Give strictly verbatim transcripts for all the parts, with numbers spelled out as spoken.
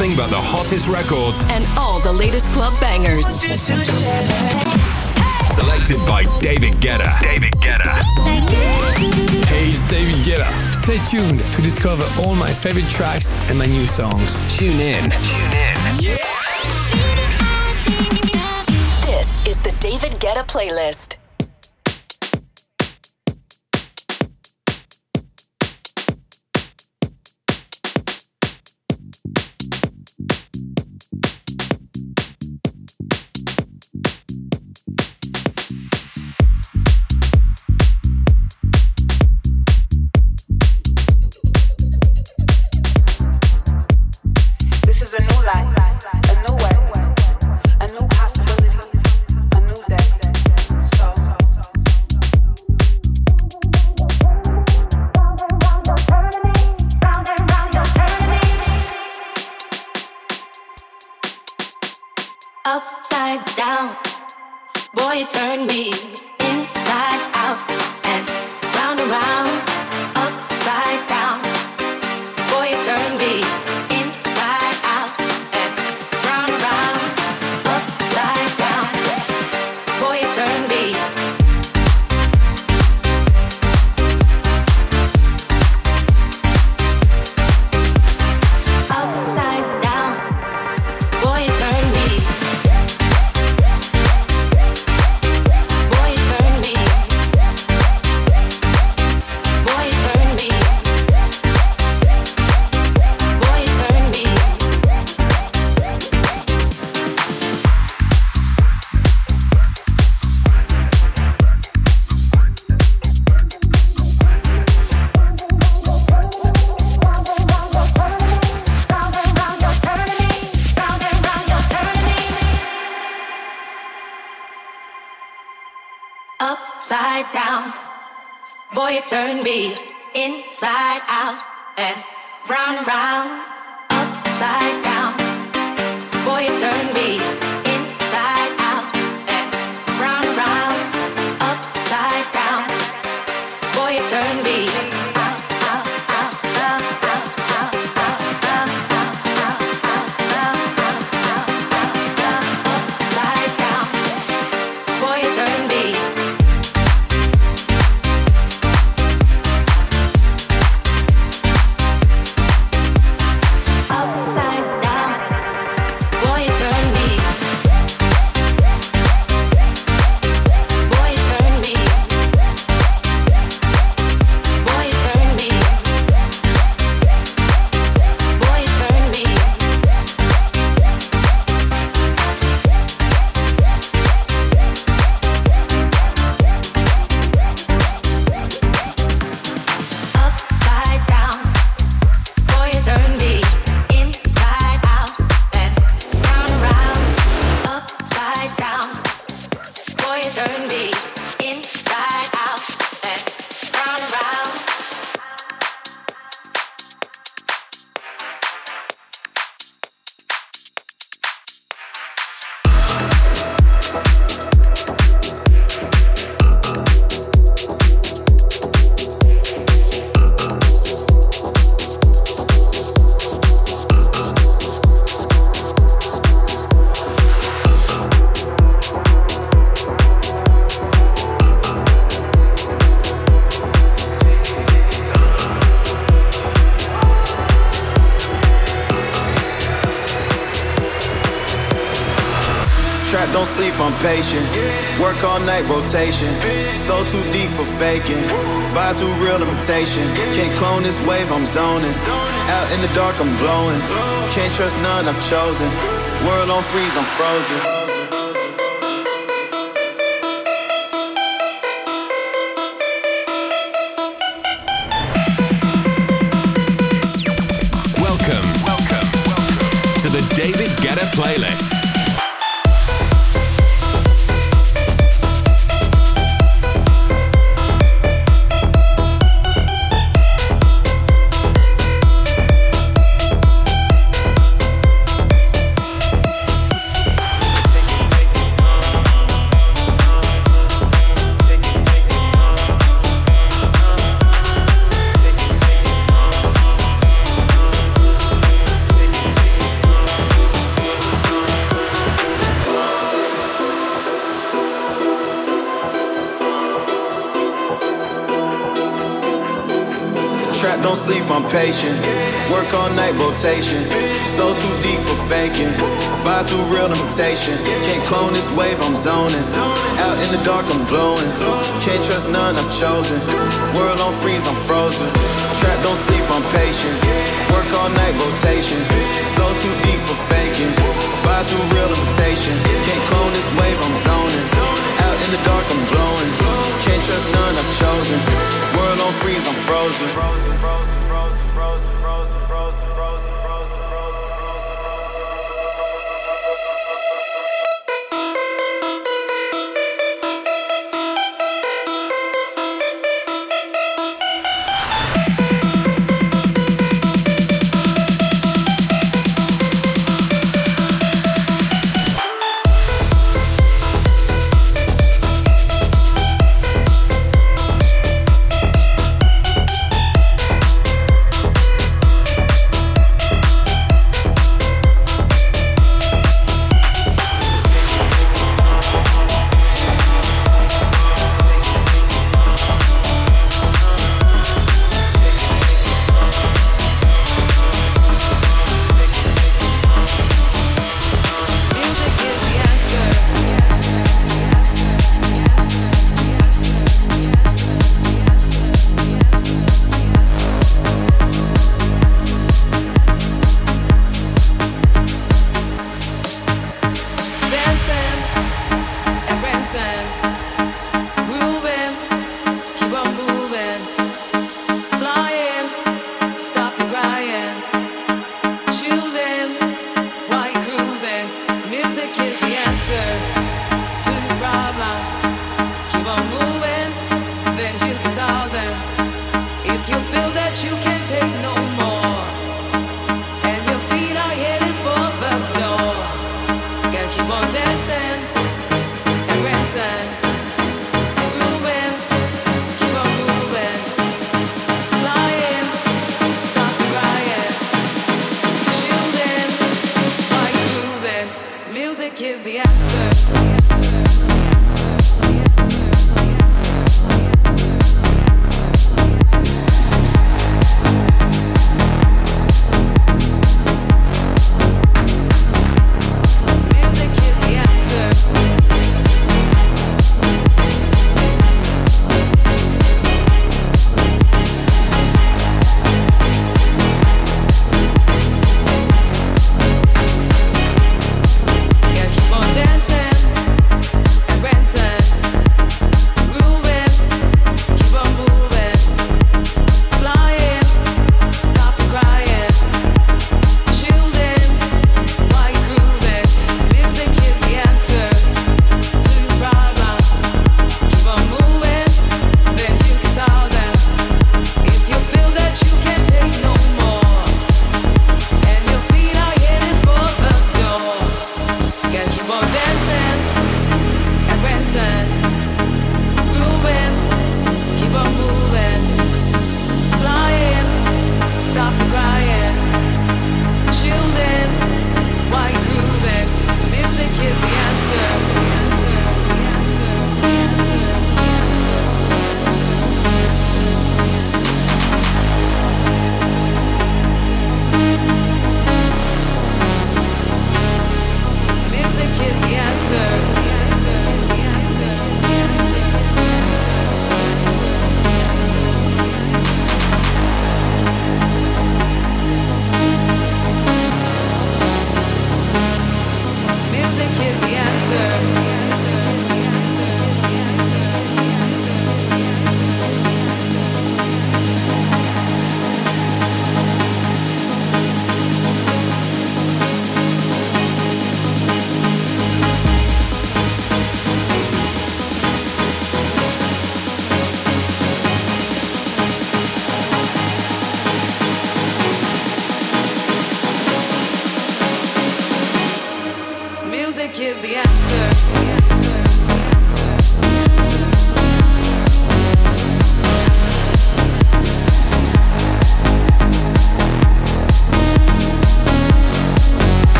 nothing but the hottest records and all the latest club bangers. Selected by David Guetta. David Guetta. Hey, it's David Guetta. Stay tuned to discover all my favorite tracks and my new songs. Tune in. Tune in. Yeah. This is the David Guetta playlist. Upside down, boy, you turn me inside out and round and round. Upside down, boy, you turn me inside out and round and round. Upside down, boy, you turn me. Upside down, boy, you turn me. Upside down, boy, you turn me inside out and round and round. Upside down, boy, you turn me inside out and round and round. Upside down, boy, you turn me out, out, out, out, out, out, out, out, out, out, out, upside down, boy, you turn me. Don't sleep, I'm patient. Work all night, rotation. So too deep for faking. Vibe too real, imitation. Can't clone this wave, I'm zoning. Out in the dark, I'm glowing. Can't trust none, I've chosen. World on freeze, I'm frozen. Welcome, welcome, welcome to the David Guetta playlist. Trap don't sleep, I'm patient. Work all night, rotation. So too deep for faking. Vibe too real, imitation. Can't clone this wave, I'm zoning. Out in the dark, I'm glowing. Can't trust none, I've chosen. World on freeze, I'm frozen. Trap don't sleep, I'm patient. Work all night, rotation. So too deep for faking. Vibe too real, imitation. Can't clone this wave, I'm zoning. Out in the dark, I'm glowing. Can't trust none, I've chosen. World on freeze, I'm frozen.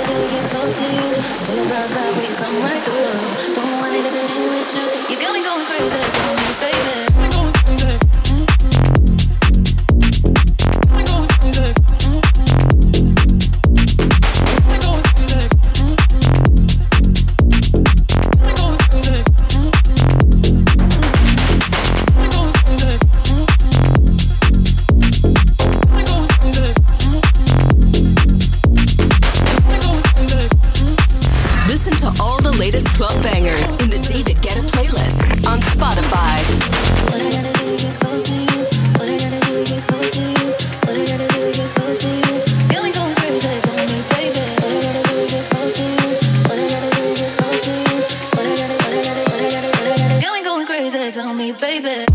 gotta do to get close to you? Pull up outside, we come right through. Don't want it if it ain't with you. You got me going crazy, tell me, baby. Club bangers in the David Guetta playlist on Spotify. What I gotta do to get close to you? What I gotta do to get close to you? What I gotta do to get close to you? Got me going crazy, tell me, baby. What I gotta do to get close to you? What I gotta do to get close to you? What I gotta, what I gotta, what I gotta, what I gotta. Got me going crazy, tell me, baby.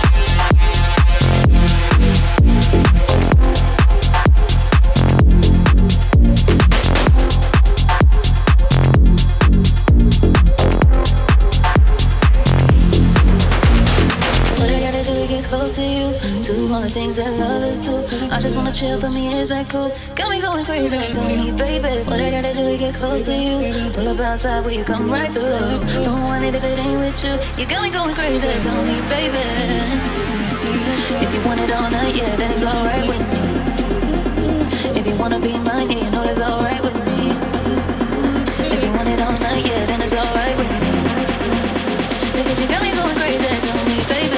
Close to you, do all the things that lovers do. I just wanna chill, tell me is that cool? Got me going crazy, tell me, baby. What I gotta do to get close to you? Pull up outside, will you come right through? Don't want it if it ain't with you. You got me going crazy, tell me, baby. If you want it all night, yeah, then it's alright with me. If you wanna be mine, yeah, you know that's alright with me. If you want it all night, yeah, then it's alright with me. Because you got me going crazy, tell me, baby.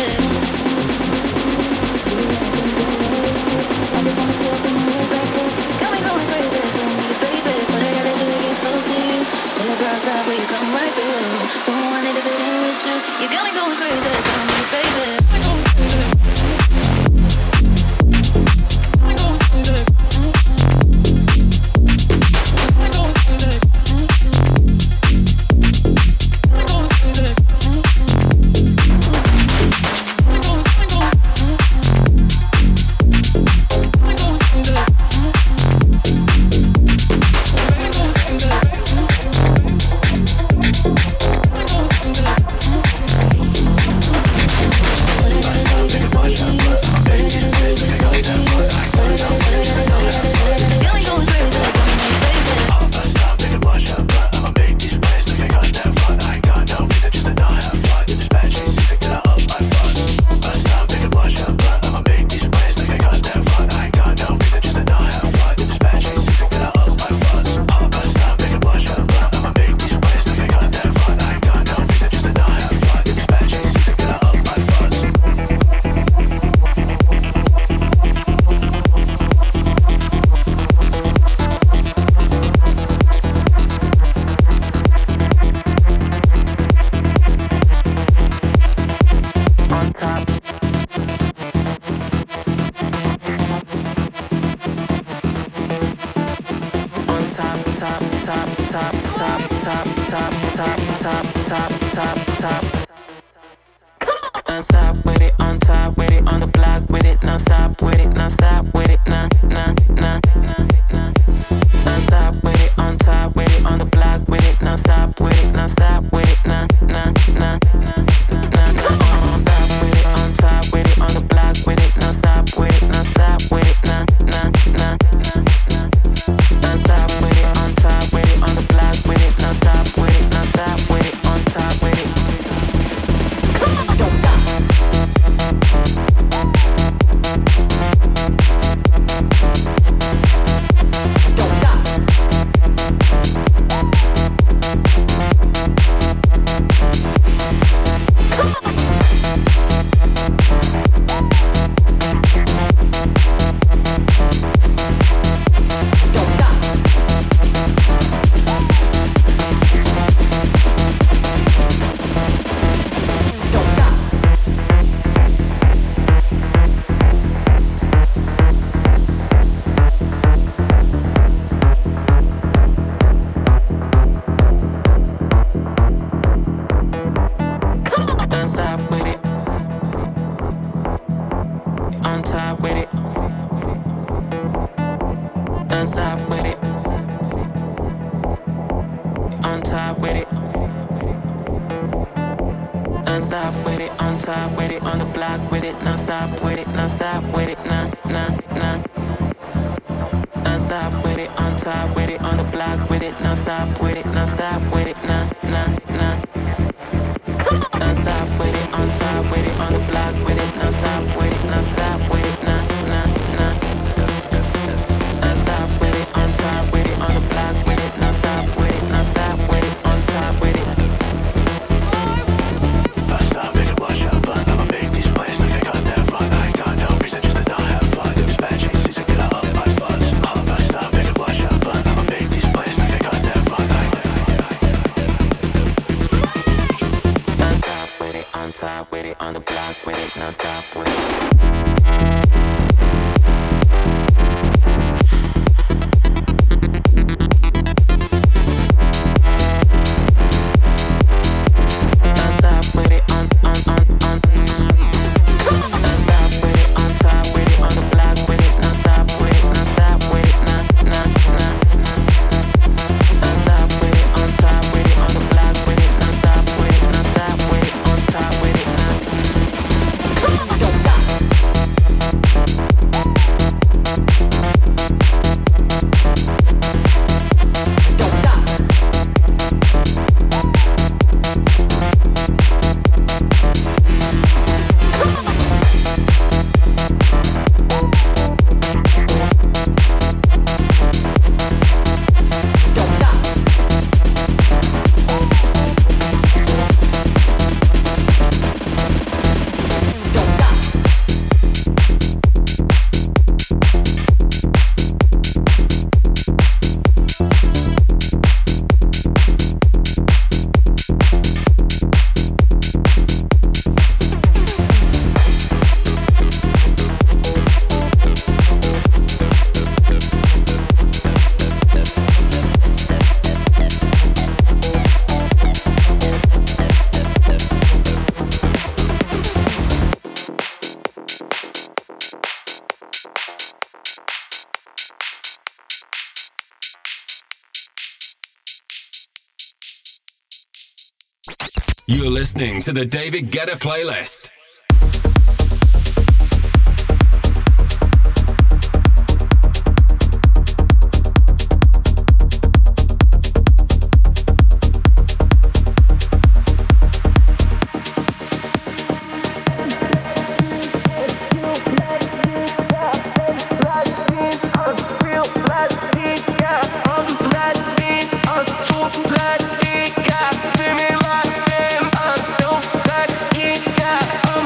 Outside, will you come right through? Don't want it if it ain't with you. You got me going crazy, tell me, baby. top with it, on the block with it, non stop with it, non stop with it, nah, nah, nah. Non stop with it, on top with it, on the block with it, non stop with it, non stop with it, nah, nah, nah. Non stop with it, on top with it, on the block with it, non stop with it, non stop with it, on top with it. I stop it, watch out, but I'ma make these plays like I got that fun. I got no reason just to not have fun. It's magic, since I get out of my fuzz. I stop it, watch out, but I'ma make these plays like I got that fun. Non stop with it, on top with it, on the block with it, non stop with it. You're listening to the David Guetta playlist. See me like them, I don't like it, yeah. I'm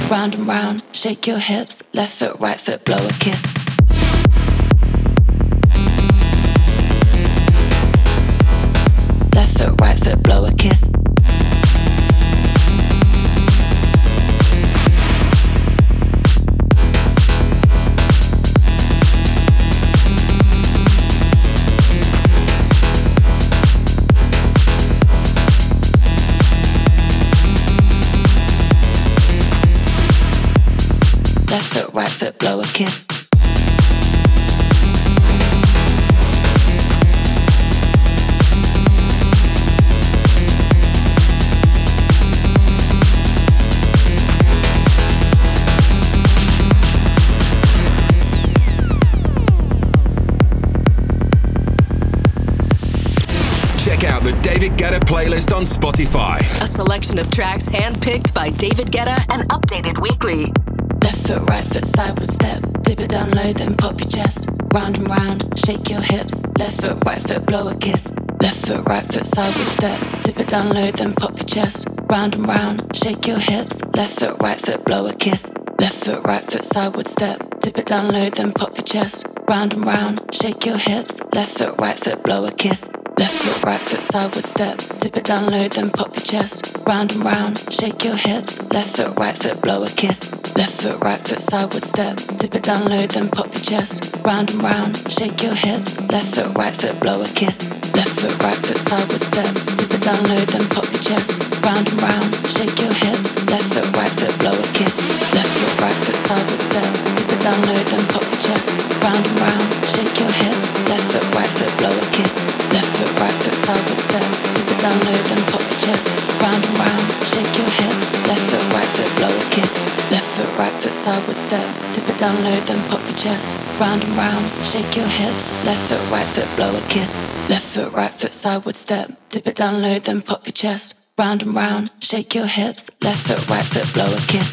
round and round, shake your hips, left foot, right foot, blow a kiss. Left foot, right foot, blow a kiss. Left foot, right foot, blow a kiss. Check out the David Guetta playlist on Spotify. A selection of tracks handpicked by David Guetta and updated weekly. Left foot, right foot, sideward step. Dip it down low, then pop your chest. Round and round, shake your hips. Left foot, right foot, blow a kiss. Left foot, right foot, sideward step. Dip it down low, then pop your chest. Round and round, shake your hips. Left foot, right foot, blow a kiss. Left foot, right foot, sideward step. Dip it down low, then pop your chest. Round and round, shake your hips. Left foot, right foot, blow a kiss. Left foot, right foot, sideward step. Dip it down low, then pop your chest. Round and round, shake your hips. Left foot, right foot, blow a kiss. Left foot, right foot, sideward step. Dip it down low, then pop your chest. Round and round, shake your hips. Left foot, right foot, blow a kiss. Left foot, right foot, sideward step. Dip it down low, then pop your chest. Round and round, shake your hips. Left foot, right foot, blow a kiss. Left foot, right foot, sideward step. Dip it down low, then pop your chest. Round and round, shake your hips. Left foot, right foot, blow a kiss. Left foot, right foot, sideward step. Dip it down low, then pop your chest. Round and round, shake your hips. Left foot, right foot, blow a kiss. Left foot, right foot, sideward step. Dip it down low, then pop your chest. Round and round, shake your hips. Left foot, right foot, blow a kiss. Left foot, right foot, sideward step. Dip it down low, then pop your chest. Round and round, shake your hips. Left foot, right foot, blow a kiss.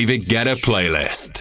David Guetta playlist.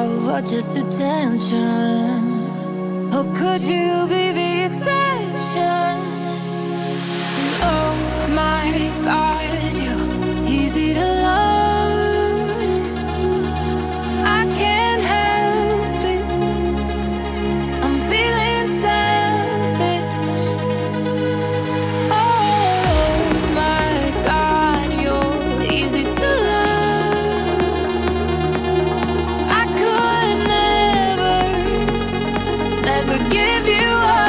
deserve or just attention? Or could you be the exception? Oh my God, you're easy to love. I can't help it, I'm feeling selfish. Oh my God, you're easy to love. I could never, never give you up.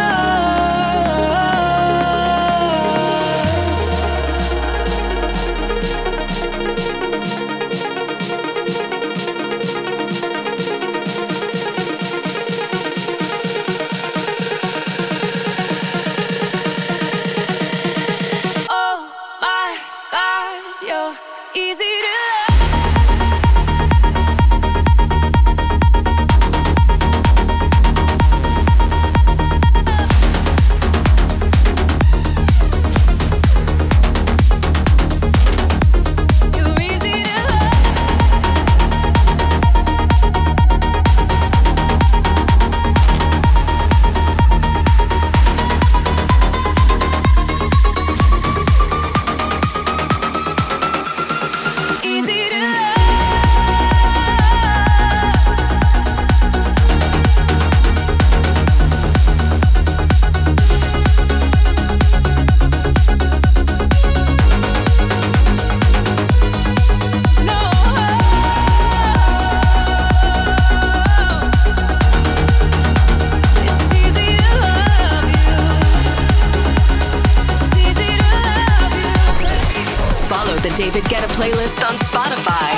David Guetta playlist on Spotify.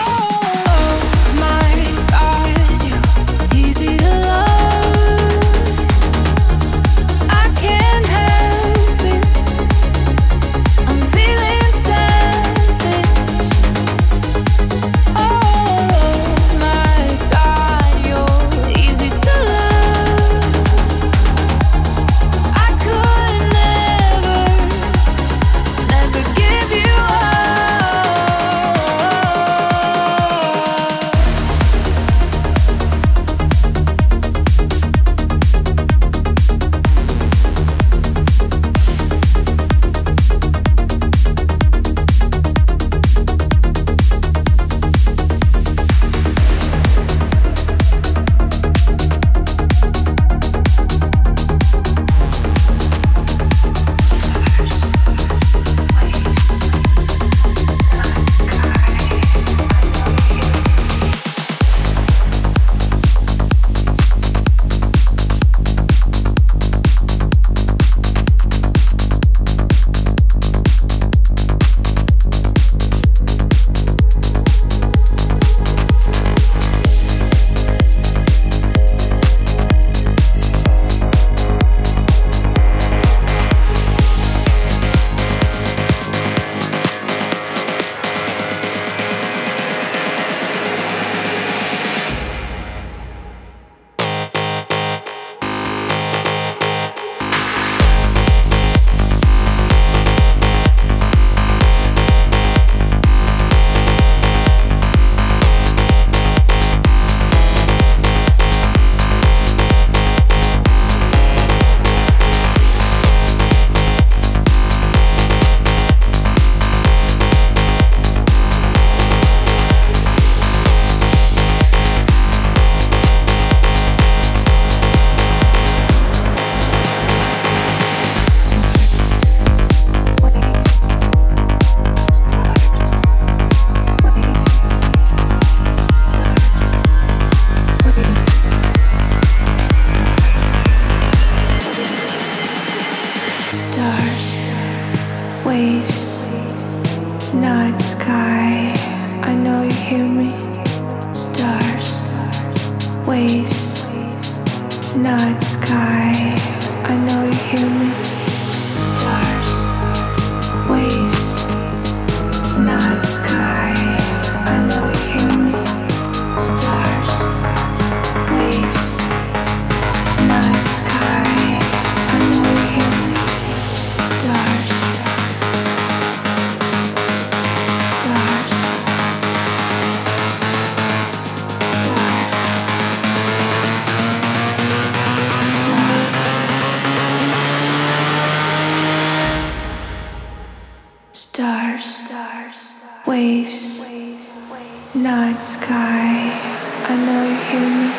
Stars. night sky, I know you hear me.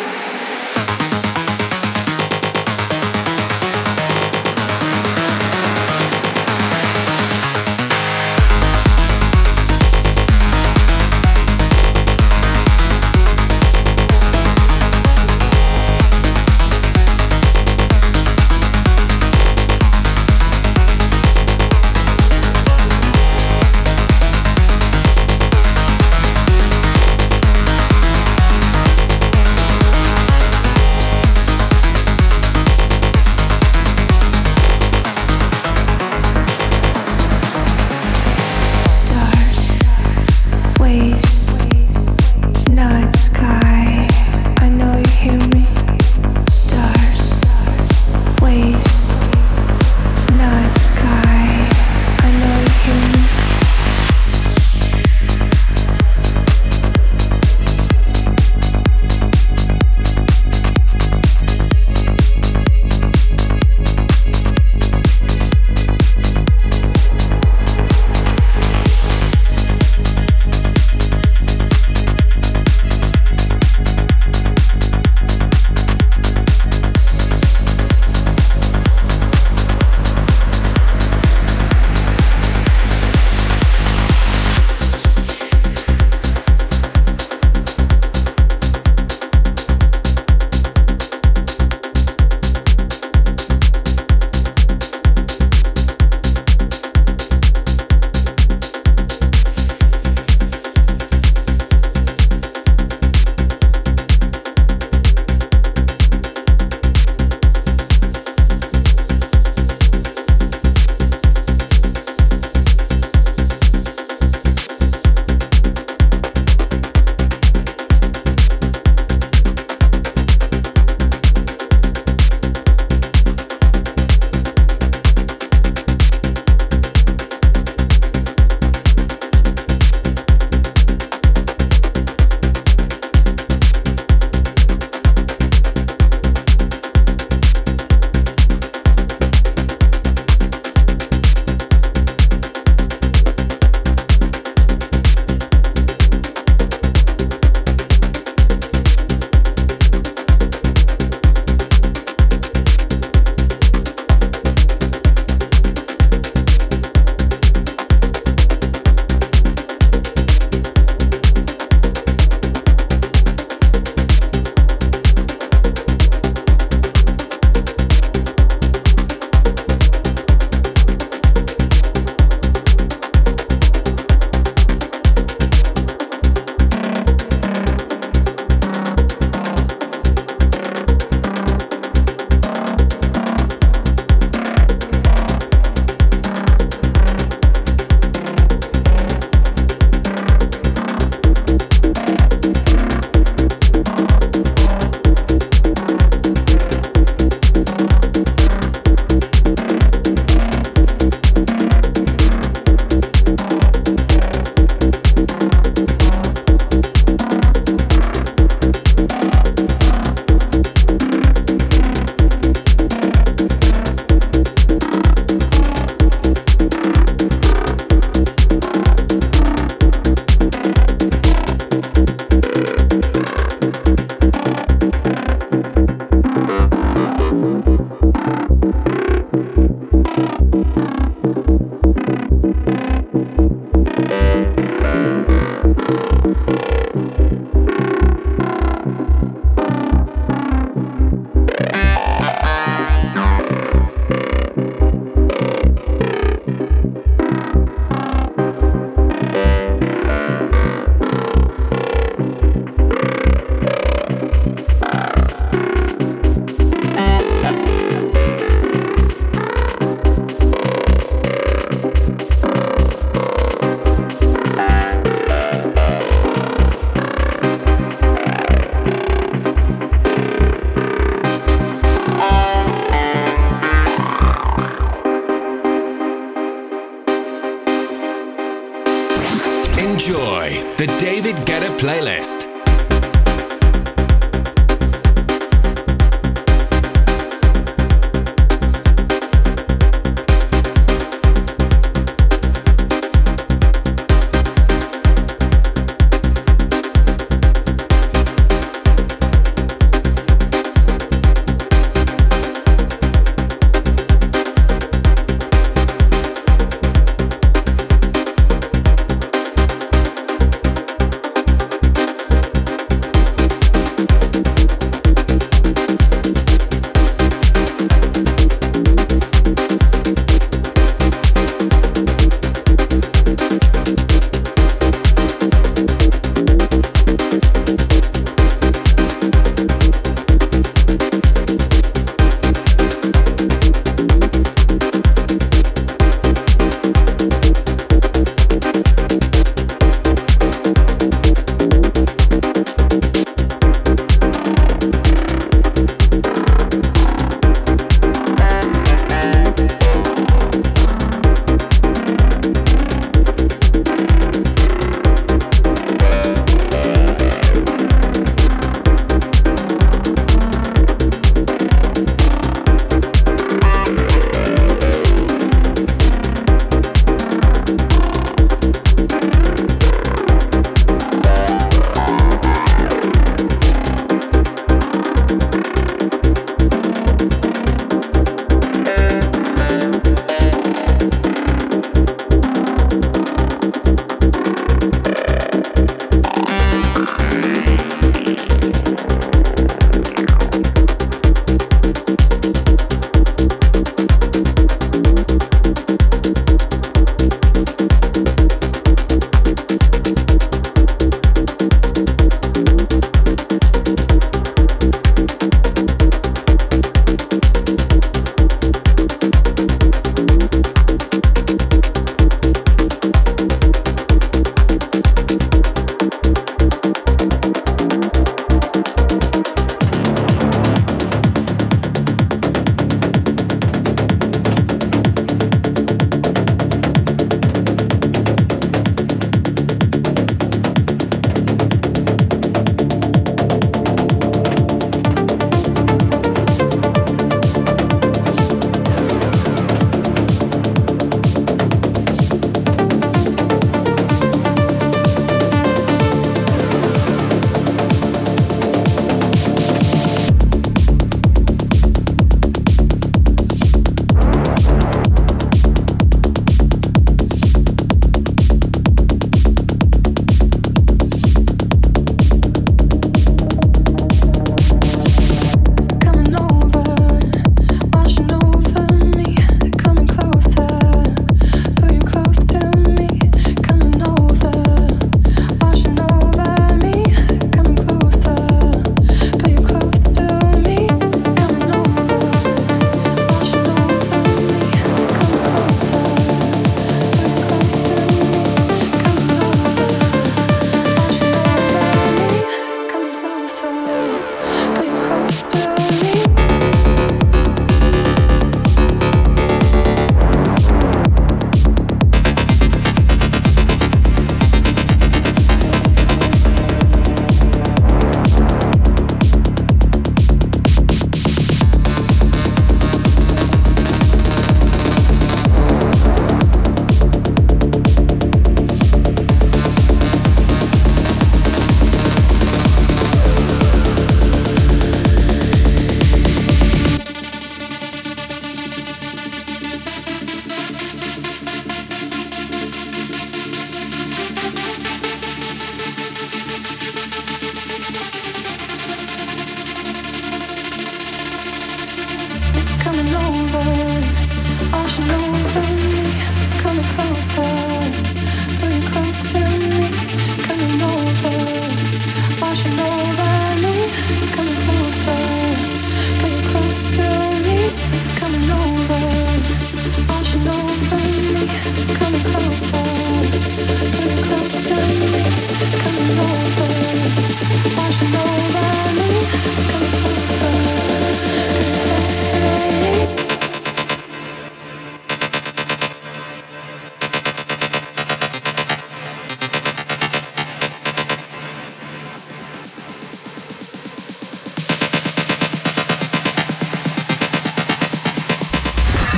Enjoy the David Guetta playlist.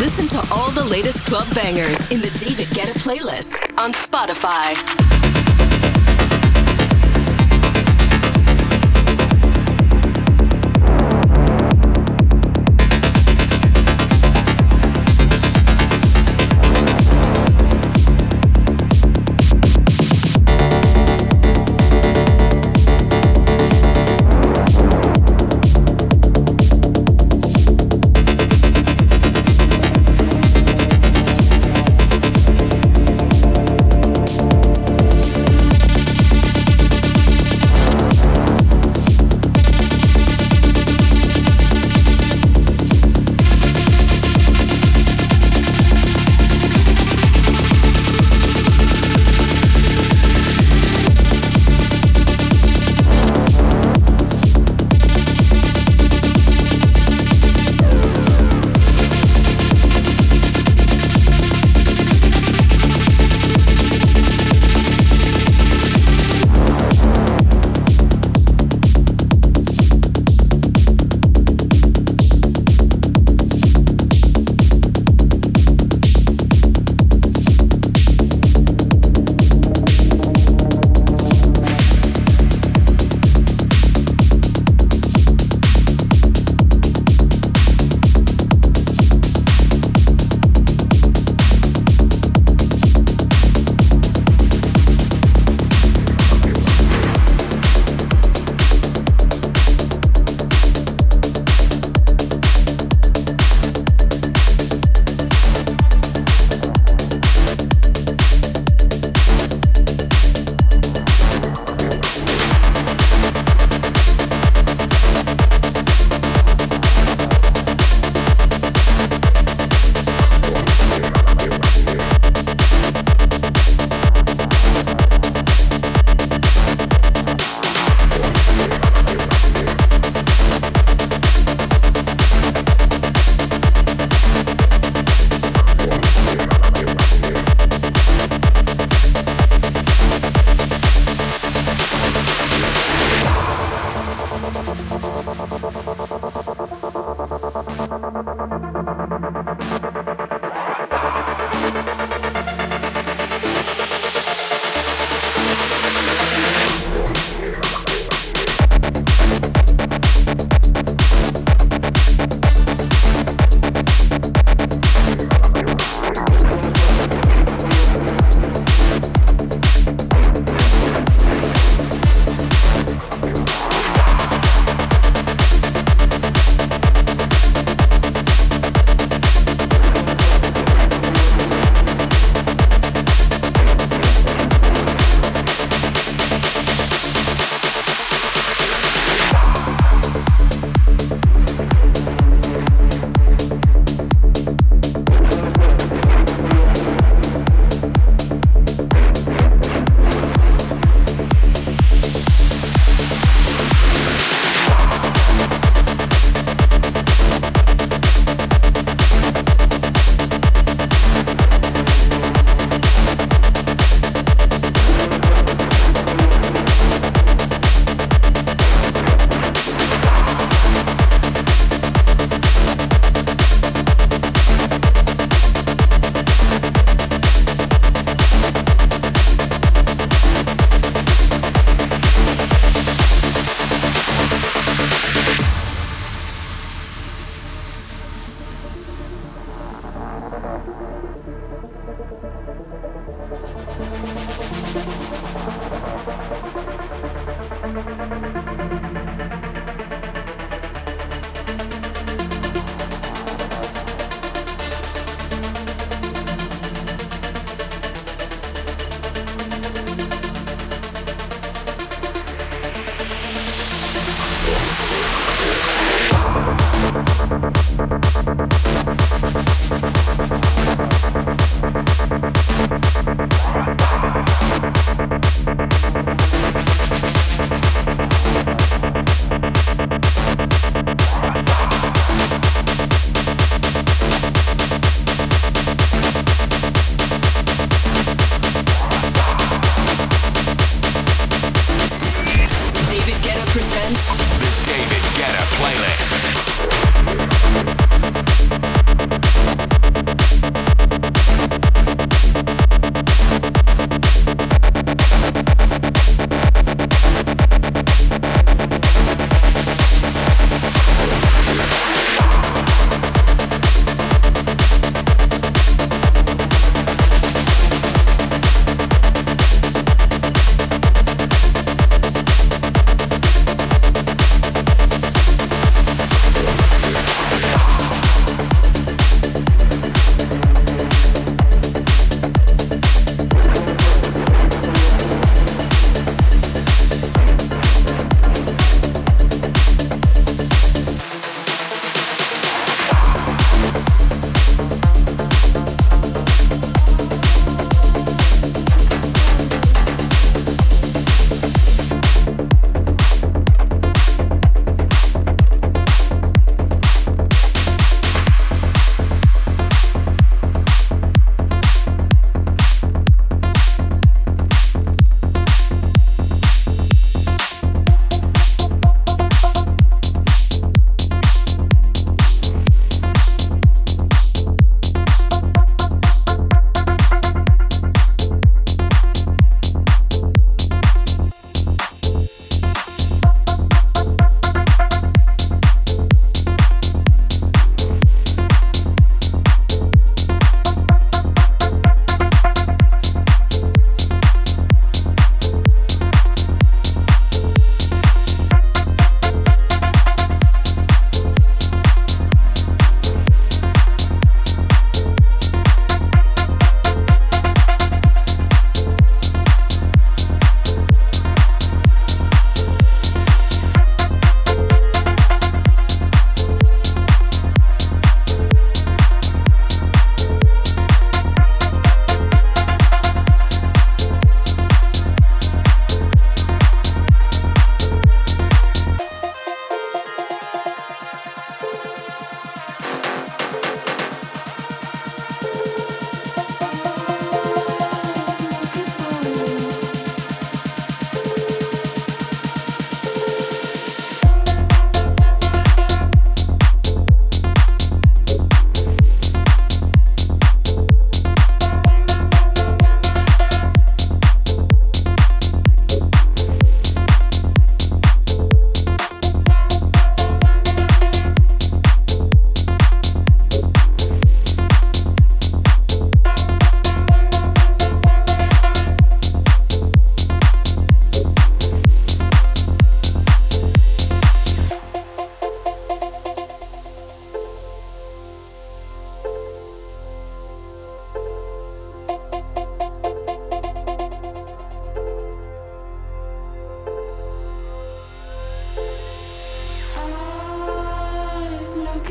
Listen to all the latest club bangers in the David Guetta playlist on Spotify.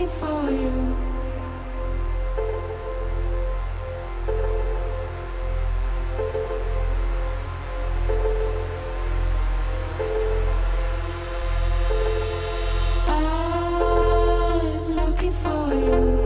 for you. I'm looking for you.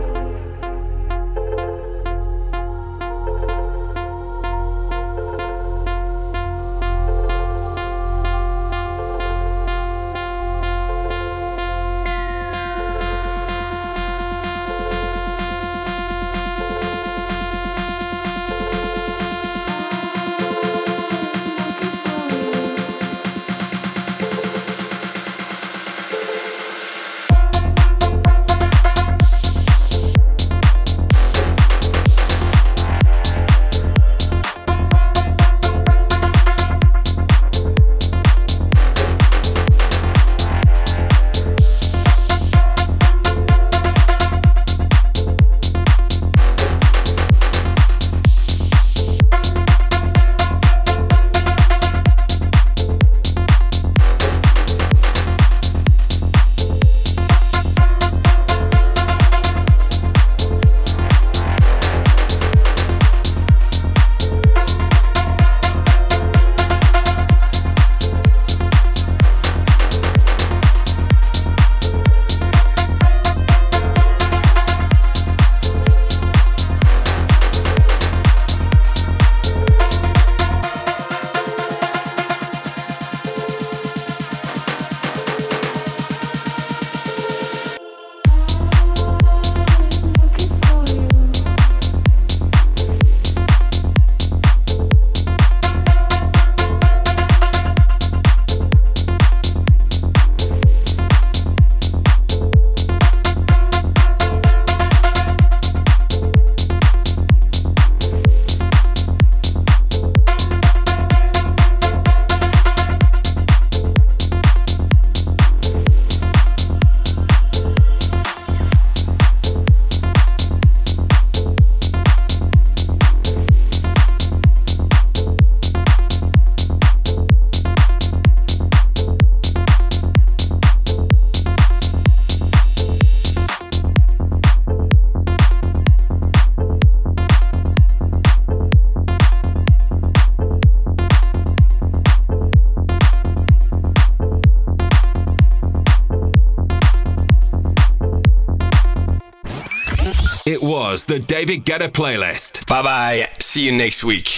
It was the David Guetta playlist. Bye bye. See you next week.